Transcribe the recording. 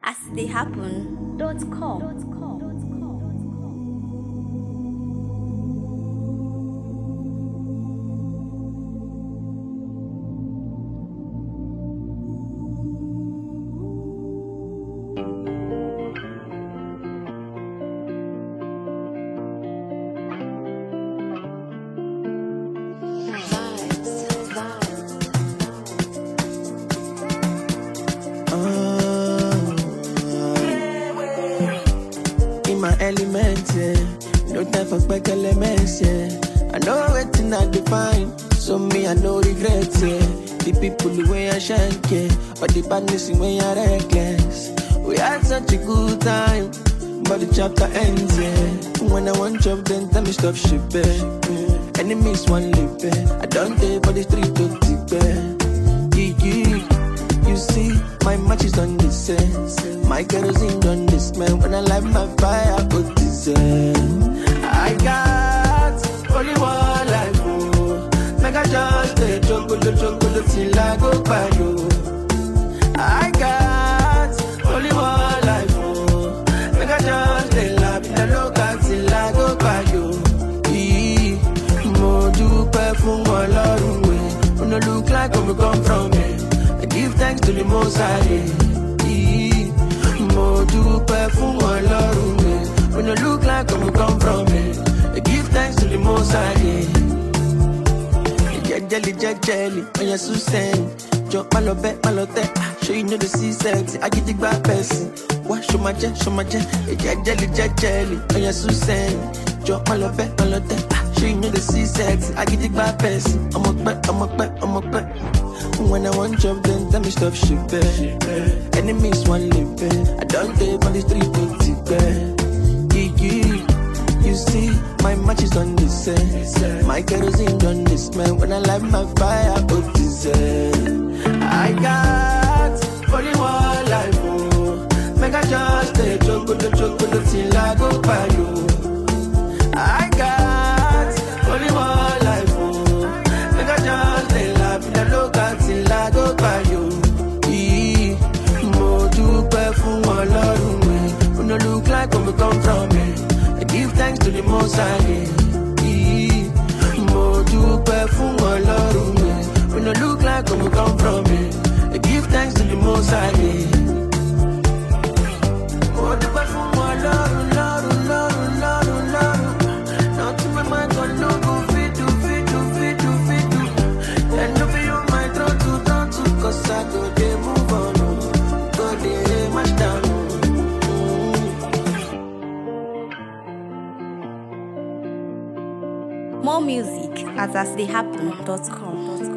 astheyhappen.com. In my element, yeah. No time for back elements, yeah. I know waiting I define, so me I no regret, yeah. The people the way I shank, yeah. But the badness in way I reckless. We had such a good time, but the chapter ends, yeah. When I want job, then tell me stop shipping. Enemies one live, I don't take for the street to tip, You see, my match is on this end. My kerosene on this man. When I light my fire, put this end. I got only one life, oh. Make I just stay chocolate till I go by you. I got only one life, oh. Make I just stay laugh in the local till I go by you. Mo dupe fun Ọlọ́run we. When I look like where we come from, I give thanks to the Most High. Mo dúpẹ́ fún Ọlọ́run mi. When I look like where we come from, I give thanks to the Most High. Jẹ́jẹ́lì, ọ̀yàn sùn sẹ́yìn. Jọ má lọ bẹ́, má lọ tẹ́. Show you know the C-sexy, agidigba person. Wá ṣo ma jẹ́. Jẹ́jẹ́lì, ọ̀yàn sùn sẹ́yìn. Jọ má lọ bẹ́, má lọ tẹ́. Show you know the C-sexy, agidigba person. Ọmọ pẹ́. When I want job, then tell me stop shipping. Enemies one live, I don't take on the street to tip. You see, my match is on this end. My kerosene on this man. When I light my fire, put this end. I got only one life, oh. Make I just stay chocolate till I go by you. I got only one life, oh. Make I just stay laugh in the local till I go by you. Mo dúpẹ́ fún Ọlọ́run mi. When I look like where we come from, I give thanks to the Most High. Mo dúpẹ́ fún Ọlọ́run mi. When I look like where we come from, I give thanks to the Most High. Mo dúpẹ́ fún Ọlọ́run, Lọ́run. Nothing my mind gon' no go fit do. And no be on my throne to, cause I go dey move on, go dey mash down. More music at astheyhappen.com.